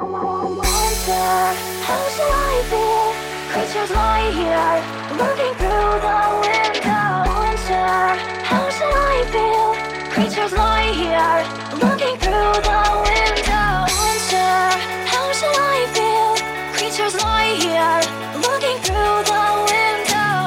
Answer, how shall I feel? Creatures lie here, looking through the window. Answer, how shall I feel? Creatures lie here, looking through the window. Answer, how shall I feel? Creatures lie here, looking through the window.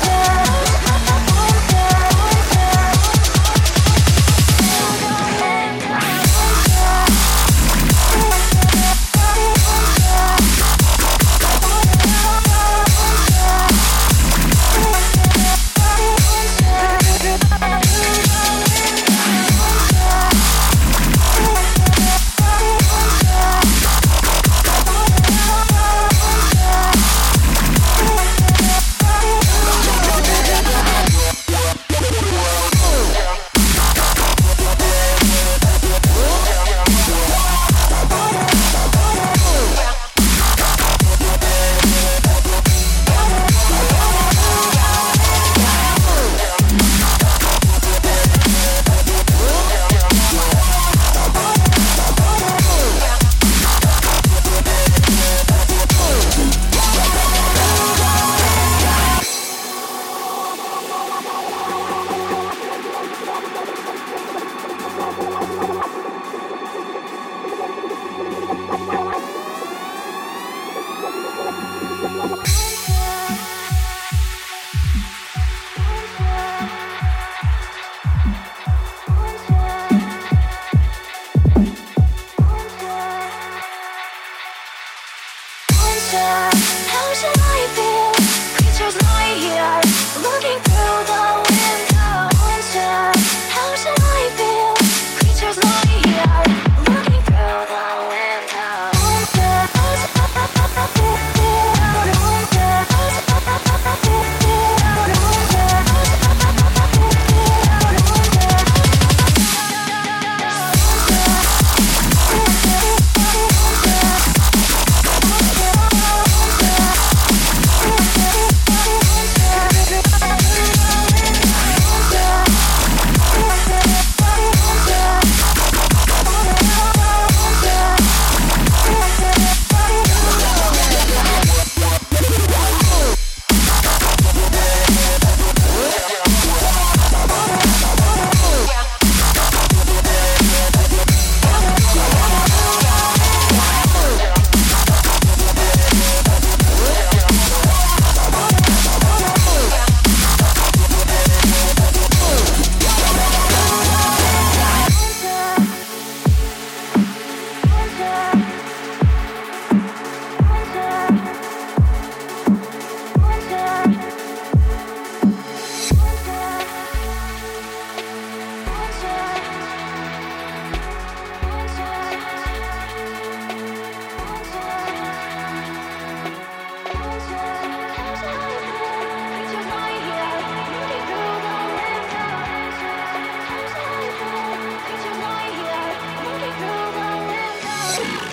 How shall I feel? Creatures lie here, looking through the window. Answer, how shall I feel? Creatures lie here, looking through the window. Creatures lie here, looking through the window.